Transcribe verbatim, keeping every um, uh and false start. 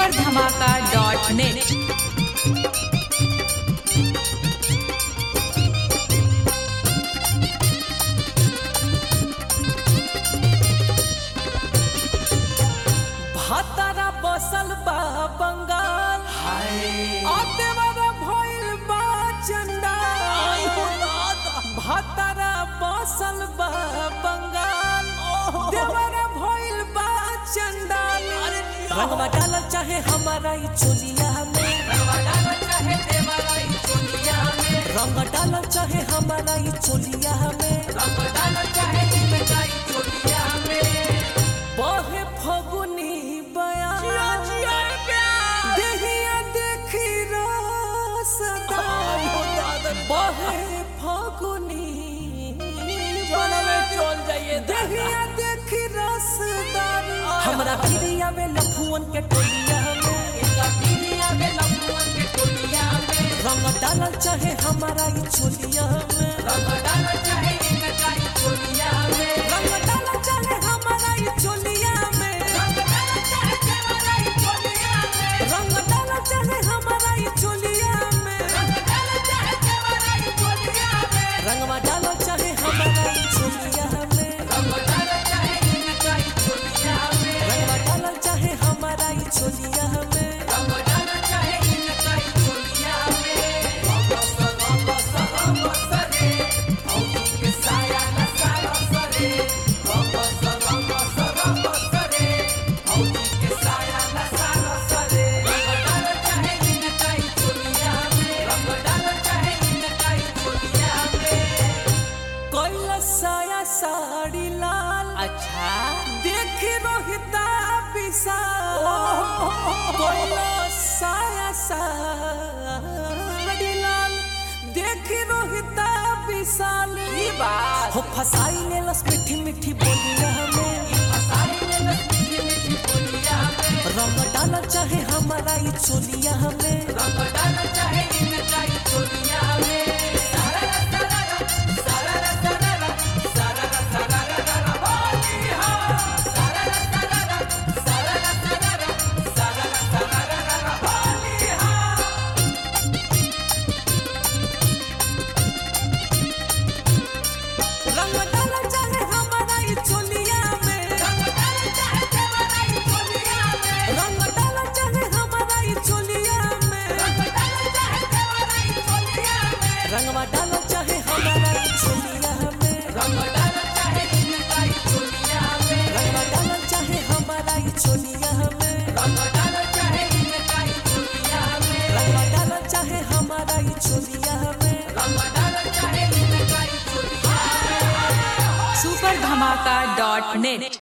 Super धमाका dot net. भातारा बसल बा बंगाल देवरा भइल बा चंडाल। भातारा बसल बा बंगाल देवरा भइल बा चंडाल। रंगवा डालल चाहे हमारा ई चोलिया में, रंग डालल चाहे हमारा ई चोलिया में, रंग डालल चाहे हमारा ई चोलिया में, रंग डालल चाहे इनका ई चोलिया में। बहे फगुनी बया देहिया देखी रसदा, बहे फगुनी चल जाइए देहिया देखी रसदार। हमरा पीरिया में लफुअन के टोलिया में, इनका पीरिया में लफुअन के टोलिया में, रंग डालल चाहे हमारा ई चोलिया में, रंग डालल चाहे इनका ई चोलिया में, रंग डालल चाहे हमारा ई चोलिया में, रंग डालल चाहे हमारा ई चोलिया में, रंग डालल चाहे हमारा ई चोलिया में, रंग डालल चाहे हमारा ई चोलिया में, रंगवा डालल चाहे हमारा ई चोलिया में, रंग डालल चाहे इनका ई चोलिया में, रंगवा डालल चाहे हमारा ई चोलिया में, रंग डालल चाहे इनका ई चोलिया में। रंग रंग सरे औदी के साया न साया सरे, रंग रंग रंग सरे औदी के साया न साया सरे, रंग डालल चाहे इनका ई चोलिया में, रंग डालल चाहे इनका ई चोलिया में। कोइला साया साड़ी लाल, अच्छा देख रोहिता विशाल। कोइला साया साड़ी लाल देख रोहिता विशाल। हो फसाई ले लस मीठी मीठी बोलिया में, फसाई ले लस मीठी मीठी बोलिया में, रंग डालल चाहे हमारा ई चोलिया में, रंग डालल चाहे इनका ई चोलिया में। सारा रा सारा रा सारा रा सारा रा सारा रा सारा रा बोली हा, सारा रा सारा रा सारा रा सारा रा सारा रा सारा रा बोली हा। रंग डालल चाहे हमारा ई चोलिया में, रंग डालल चाहे हमारा ई चोलिया में, रंग डालल चाहे हमारा ई चोलिया में, रंग डालल चाहे हमारा ई चोलिया में, रंगवा डालल चाहे हमारा ई चोलिया में, रंग डालल चाहे इनका ई चोलिया में, रंगवा डालल चाहे हमारा ई चोलिया में, रंग डालल चाहे इनका ई चोलिया में, रंगवा डालल चाहे हमारा ई चोलिया में, रंग डालल चाहे इनका ई चोलिया में। सुपर धमाका डॉट नेट।